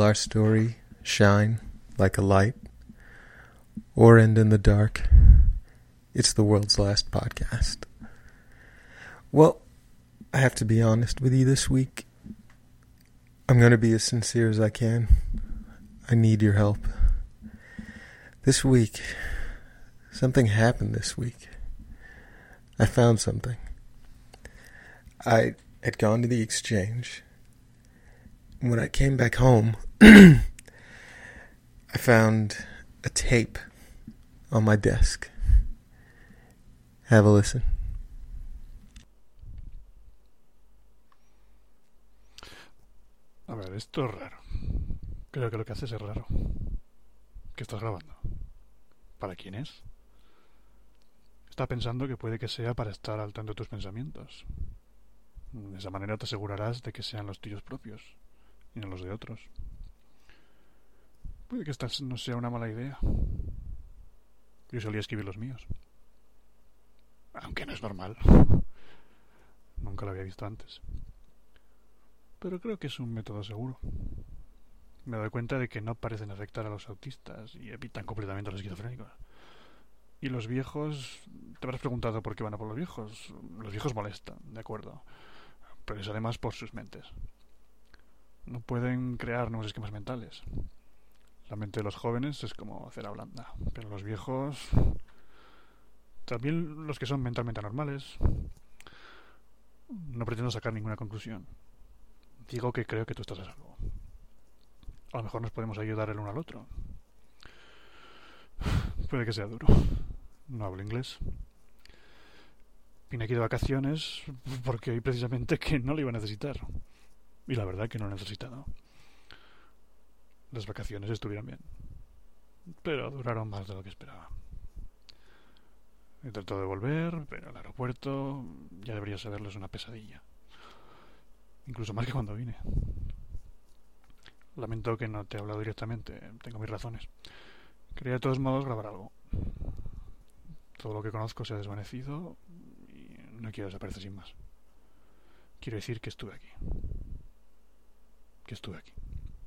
our story shine like a light or end in the dark, it's the world's last podcast. Well, I have to be honest with you this week. I'm going to be as sincere as I can. I need your help. This week, something happened this week. I found something. I had gone to the exchange. When I came back home, I found a tape on my desk. Have a listen. A ver, esto es raro. Creo que lo que haces es raro. ¿Qué estás grabando? ¿Para quién es? Estaba pensando que puede que sea para estar al tanto de tus pensamientos. De esa manera te asegurarás de que sean los tuyos propios y no los de otros. Puede que esta no sea una mala idea. Yo solía escribir los míos. Aunque no es normal. Nunca lo había visto antes. Pero creo que es un método seguro. Me doy cuenta de que no parecen afectar a los autistas y evitan completamente a los esquizofrénicos. Y los viejos... Te habrás preguntado por qué van a por los viejos. Los viejos molestan, de acuerdo. Pero es además por sus mentes. No pueden crear nuevos esquemas mentales. La mente de los jóvenes es como cera blanda. Pero los viejos... También los que son mentalmente anormales. No pretendo sacar ninguna conclusión. Digo que creo que tú estás a salvo. A lo mejor nos podemos ayudar el uno al otro. Puede que sea duro. No hablo inglés. Vine aquí de vacaciones porque hoy precisamente que no lo iba a necesitar. Y la verdad que no lo he necesitado. Las vacaciones estuvieron bien. Pero duraron más de lo que esperaba. He tratado de volver, pero el aeropuerto ya debería saberlo, es una pesadilla. Incluso más que cuando vine. Lamento que no te he hablado directamente. Tengo mis razones. Quería de todos modos grabar algo. Todo lo que conozco se ha desvanecido y no quiero desaparecer sin más. Quiero decir que estuve aquí. Que estuve aquí.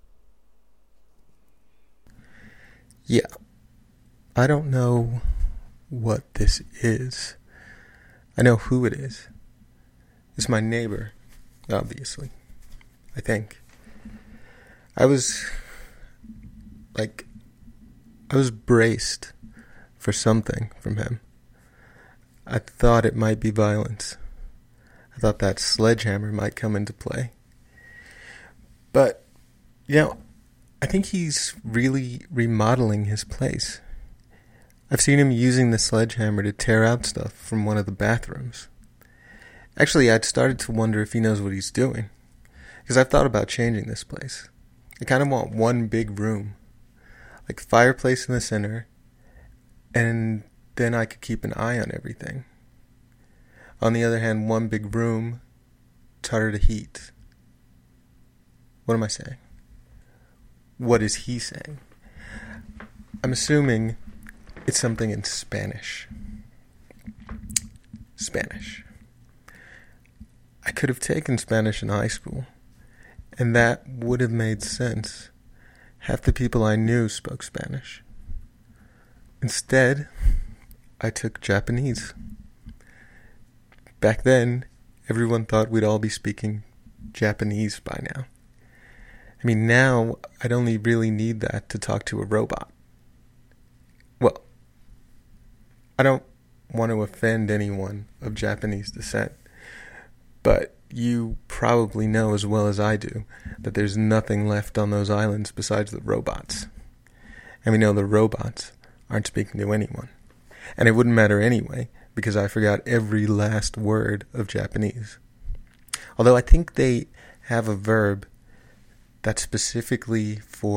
Yeah. I don't know what this is. I know who it is. It's my neighbor. Obviously, I think. I was braced for something from him. I thought it might be violence. I thought that sledgehammer might come into play. But, I think he's really remodeling his place. I've seen him using the sledgehammer to tear out stuff from one of the bathrooms. Actually, I'd started to wonder if he knows what he's doing. Because I've thought about changing this place. I kind of want one big room. Like fireplace in the center. And then I could keep an eye on everything. On the other hand, one big room, tutter to heat. What am I saying? What is he saying? I'm assuming it's something in Spanish. Spanish. I could have taken Spanish in high school, and that would have made sense. Half the people I knew spoke Spanish. Instead, I took Japanese. Back then, everyone thought we'd all be speaking Japanese by now. I mean, now I'd only really need that to talk to a robot. Well, I don't want to offend anyone of Japanese descent. But you probably know as well as I do that there's nothing left on those islands besides the robots. And we know the robots aren't speaking to anyone. And it wouldn't matter anyway, because I forgot every last word of Japanese. Although I think they have a verb that specifically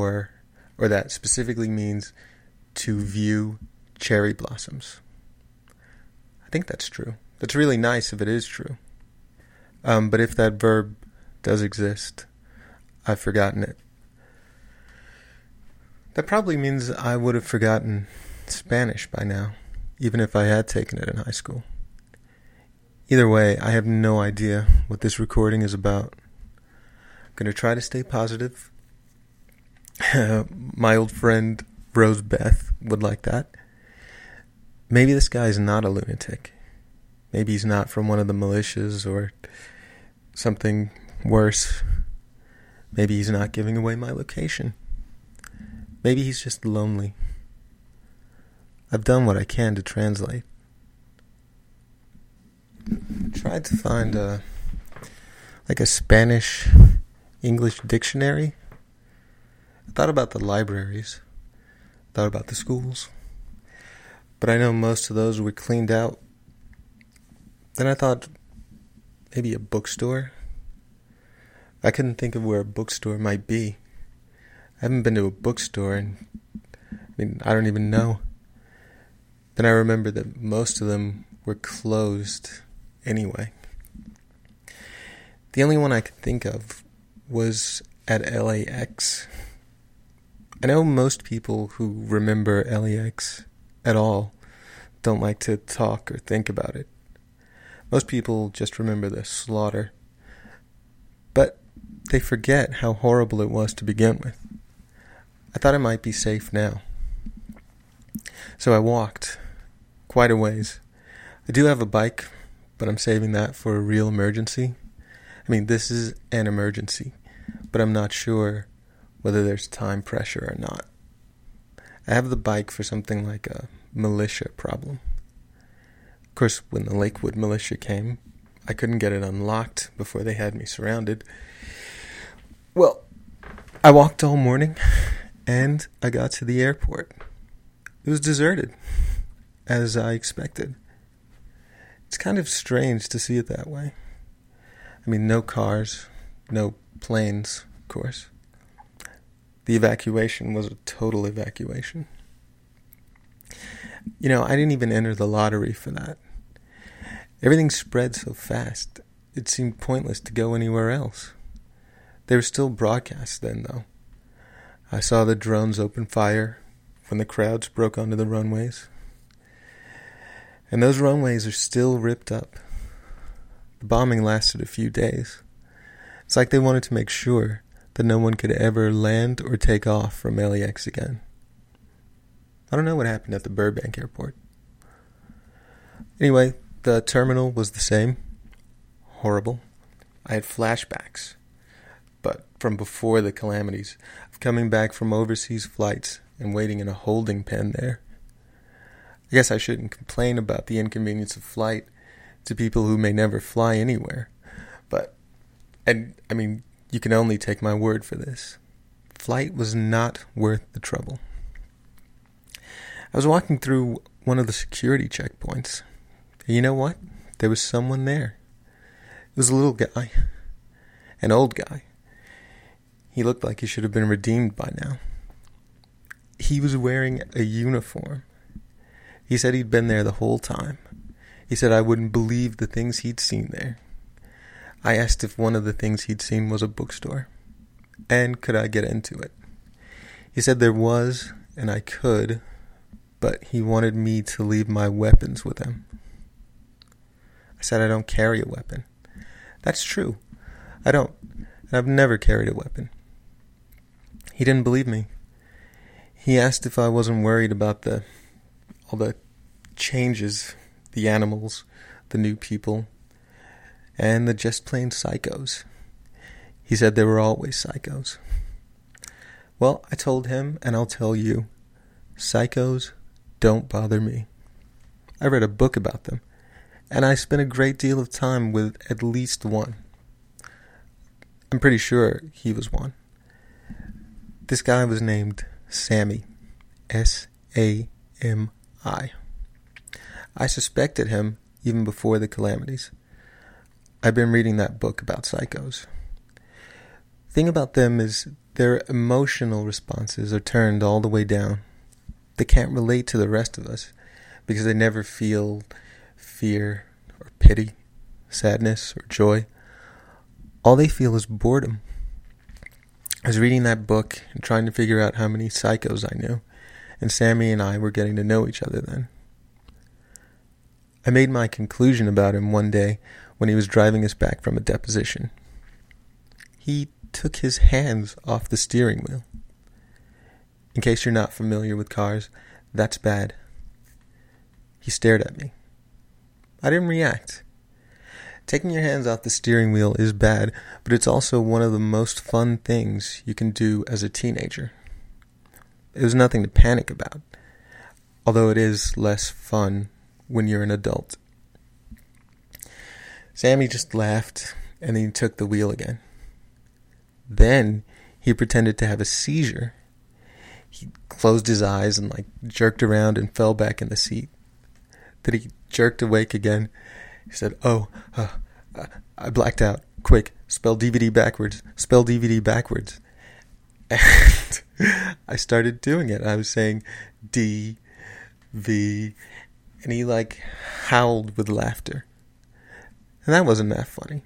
means to view cherry blossoms. I think that's true. That's really nice if it is true. But if that verb does exist, I've forgotten it. That probably means I would have forgotten Spanish by now, even if I had taken it in high school. Either way, I have no idea what this recording is about. I'm going to try to stay positive. My old friend Rose Beth would like that. Maybe this guy's not a lunatic. Maybe he's not from one of the militias or something worse. Maybe he's not giving away my location. Maybe he's just lonely. I've done what I can to translate. I tried to find a Spanish English dictionary. I thought about the libraries. I thought about the schools. But I know most of those were cleaned out. Then I thought maybe a bookstore. I couldn't think of where a bookstore might be. I haven't been to a bookstore and I don't even know. Then I remember that most of them were closed anyway. The only one I could think of was at LAX. I know most people who remember LAX at all don't like to talk or think about it. Most people just remember the slaughter. But they forget how horrible it was to begin with. I thought it might be safe now. So I walked quite a ways. I do have a bike, but I'm saving that for a real emergency. This is an emergency, but I'm not sure whether there's time pressure or not. I have the bike for something like a militia problem. Of course, when the Lakewood militia came, I couldn't get it unlocked before they had me surrounded. Well, I walked all morning, and I got to the airport. It was deserted, as I expected. It's kind of strange to see it that way. No cars, no planes, of course. The evacuation was a total evacuation. I didn't even enter the lottery for that. Everything spread so fast, it seemed pointless to go anywhere else. They were still broadcast then, though. I saw the drones open fire when the crowds broke onto the runways. And those runways are still ripped up. The bombing lasted a few days. It's like they wanted to make sure that no one could ever land or take off from LAX again. I don't know what happened at the Burbank airport. Anyway, the terminal was the same. Horrible. I had flashbacks, but from before the calamities, of coming back from overseas flights and waiting in a holding pen there. I guess I shouldn't complain about the inconvenience of flight to people who may never fly anywhere. You can only take my word for this. Flight was not worth the trouble. I was walking through one of the security checkpoints. And you know what? There was someone there. It was a little guy. An old guy. He looked like he should have been redeemed by now. He was wearing a uniform. He said he'd been there the whole time. He said I wouldn't believe the things he'd seen there. I asked if one of the things he'd seen was a bookstore, and could I get into it. He said there was, and I could, but he wanted me to leave my weapons with him. I said I don't carry a weapon. That's true. I don't, and I've never carried a weapon. He didn't believe me. He asked if I wasn't worried about all the changes, the animals, the new people, and the just plain psychos. He said there were always psychos. Well, I told him, and I'll tell you, psychos don't bother me. I read a book about them, and I spent a great deal of time with at least one. I'm pretty sure he was one. This guy was named Sammy. S-A-M-I. I suspected him even before the calamities. I've been reading that book about psychos. The thing about them is their emotional responses are turned all the way down. They can't relate to the rest of us because they never feel fear or pity, sadness or joy. All they feel is boredom. I was reading that book and trying to figure out how many psychos I knew, and Sammy and I were getting to know each other then. I made my conclusion about him one day when he was driving us back from a deposition. He took his hands off the steering wheel. In case you're not familiar with cars, that's bad. He stared at me. I didn't react. Taking your hands off the steering wheel is bad, but it's also one of the most fun things you can do as a teenager. It was nothing to panic about, although it is less fun when you're an adult. Sammy just laughed, and then he took the wheel again. Then he pretended to have a seizure. He closed his eyes and jerked around and fell back in the seat. Then he jerked awake again. He said, I blacked out. Quick, spell DVD backwards. Spell DVD backwards. And I started doing it. I was saying D, V, and he howled with laughter. And that wasn't that funny.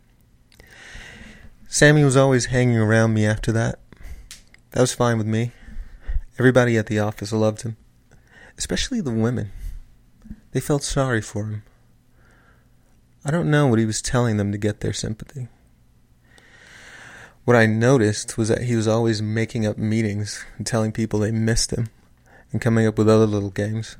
Sammy was always hanging around me after that. That was fine with me. Everybody at the office loved him. Especially the women. They felt sorry for him. I don't know what he was telling them to get their sympathy. What I noticed was that he was always making up meetings and telling people they missed him and coming up with other little games.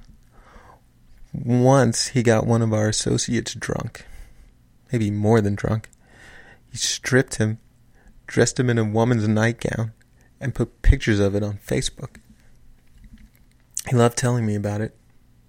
Once he got one of our associates drunk. Maybe more than drunk. He stripped him, dressed him in a woman's nightgown, and put pictures of it on Facebook. He loved telling me about it.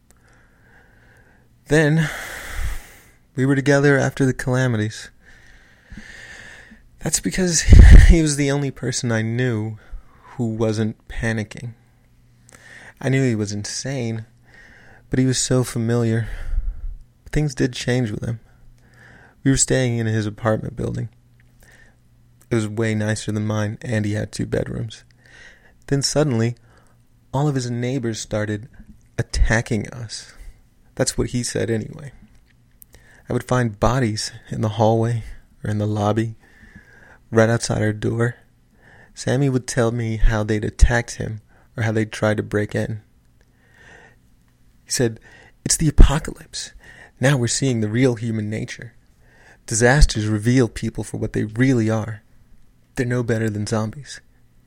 Then, we were together after the calamities. That's because he was the only person I knew who wasn't panicking. I knew he was insane, but he was so familiar. Things did change with him. We were staying in his apartment building. It was way nicer than mine, and he had 2 bedrooms. Then suddenly, all of his neighbors started attacking us. That's what he said anyway. I would find bodies in the hallway or in the lobby, right outside our door. Sammy would tell me how they'd attacked him or how they'd tried to break in. He said, "It's the apocalypse. Now we're seeing the real human nature. Disasters reveal people for what they really are. They're no better than zombies."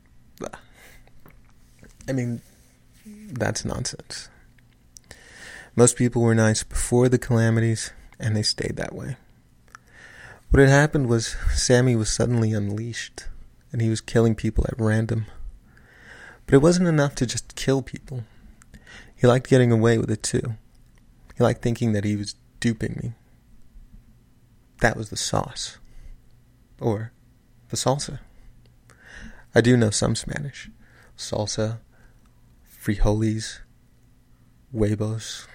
I mean, that's nonsense. Most people were nice before the calamities, and they stayed that way. What had happened was Sammy was suddenly unleashed, and he was killing people at random. But it wasn't enough to just kill people. He liked getting away with it too. He liked thinking that he was duping me. That was the sauce. Or the salsa. I do know some Spanish. Salsa, frijoles, huevos.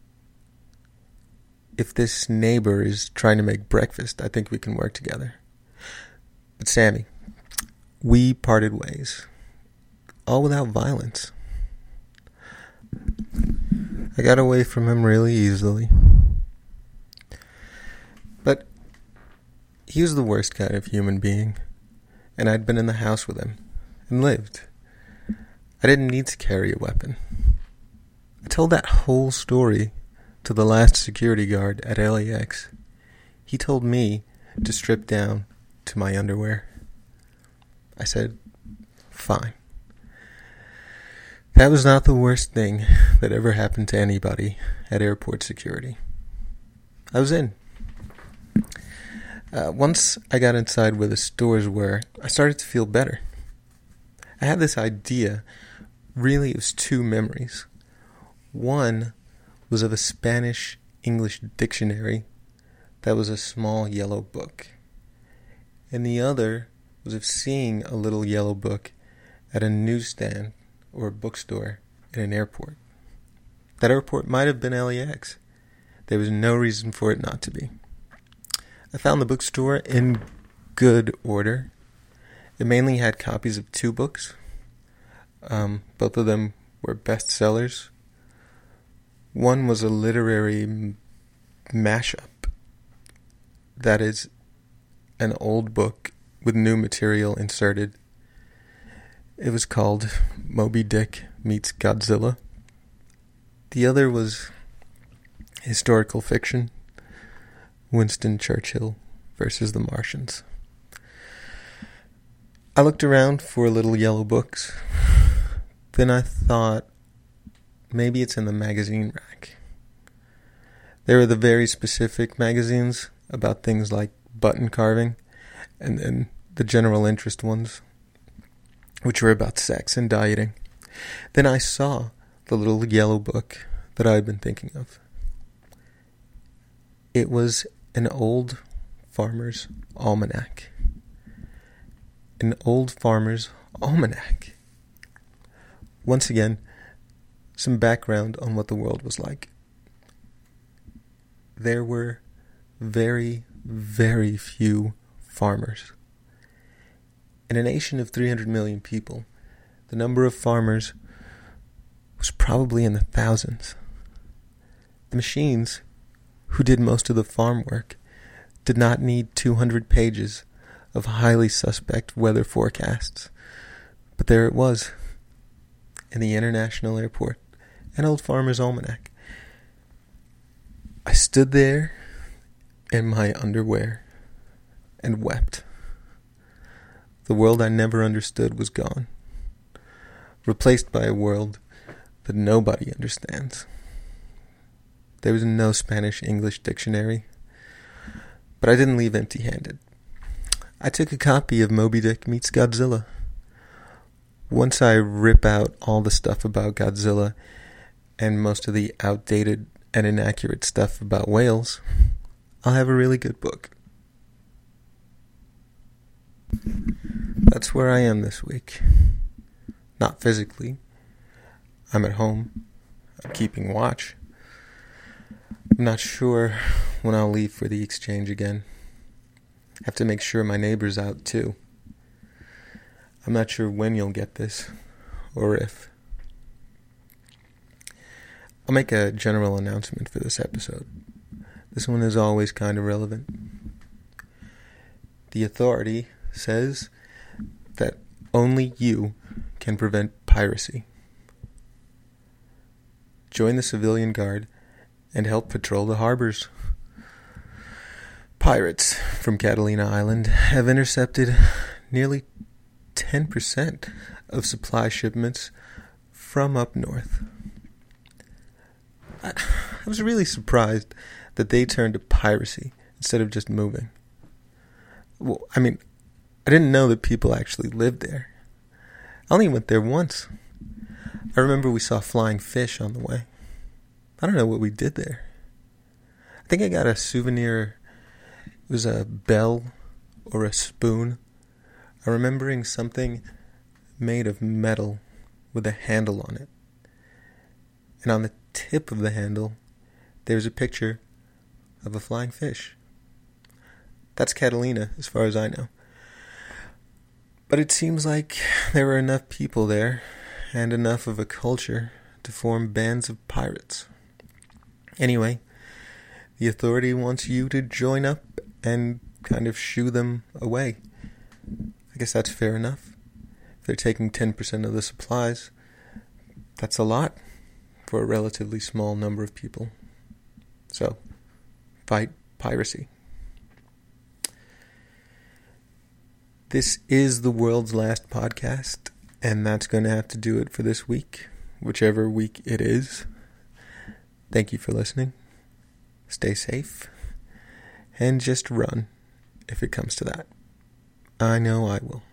If this neighbor is trying to make breakfast, I think we can work together. But Sammy, we parted ways. All without violence. I got away from him really easily. But he was the worst kind of human being, and I'd been in the house with him and lived. I didn't need to carry a weapon. I told that whole story to the last security guard at LAX. He told me to strip down to my underwear. I said, fine. That was not the worst thing that ever happened to anybody at airport security. I was in. Once I got inside where the stores were, I started to feel better. I had this idea. Really, it was 2 memories. One was of a Spanish-English dictionary that was a small yellow book. And the other was of seeing a little yellow book at a newsstand or a bookstore in an airport. That airport might have been LAX. There was no reason for it not to be. I found the bookstore in good order. It mainly had copies of 2 books. Both of them were bestsellers. One was a literary mashup. That is an old book with new material inserted. It was called Moby Dick Meets Godzilla. The other was historical fiction, Winston Churchill versus the Martians. I looked around for little yellow books, Then I thought, maybe it's in the magazine rack. There are the very specific magazines about things like button carving, and then the general interest ones, which were about sex and dieting. Then I saw the little yellow book that I had been thinking of. It was an old farmer's almanac. An old farmer's almanac. Once again, some background on what the world was like. There were very, very few farmers. In a nation of 300 million people, the number of farmers was probably in the thousands. The machines who did most of the farm work did not need 200 pages of highly suspect weather forecasts. But there it was, in the international airport, an old farmer's almanac. I stood there in my underwear and wept. The world I never understood was gone, replaced by a world that nobody understands. There was no Spanish-English dictionary, but I didn't leave empty-handed. I took a copy of Moby Dick Meets Godzilla. Once I rip out all the stuff about Godzilla and most of the outdated and inaccurate stuff about whales, I'll have a really good book. That's where I am this week. Not physically. I'm at home. I'm keeping watch. I'm not sure when I'll leave for the exchange again. I have to make sure my neighbor's out too. I'm not sure when you'll get this, or if. I'll make a general announcement for this episode. This one is always kind of relevant. The authority says that only you can prevent piracy. Join the civilian guard and help patrol the harbors. Pirates from Catalina Island have intercepted nearly 10% of supply shipments from up north. I was really surprised that they turned to piracy instead of just moving. Well, I mean, I didn't know that people actually lived there. I only went there once. I remember we saw flying fish on the way. I don't know what we did there. I think I got a souvenir. It was a bell or a spoon. I'm remembering something made of metal with a handle on it. And on the tip of the handle, there's a picture of a flying fish. That's Catalina, as far as I know. But it seems like there were enough people there and enough of a culture to form bands of pirates. Anyway, the authority wants you to join up and kind of shoo them away. I guess that's fair enough. If they're taking 10% of the supplies, that's a lot for a relatively small number of people. So, fight piracy. This is the world's last podcast, and that's going to have to do it for this week, whichever week it is. Thank you for listening. Stay safe, and just run if it comes to that. I know I will.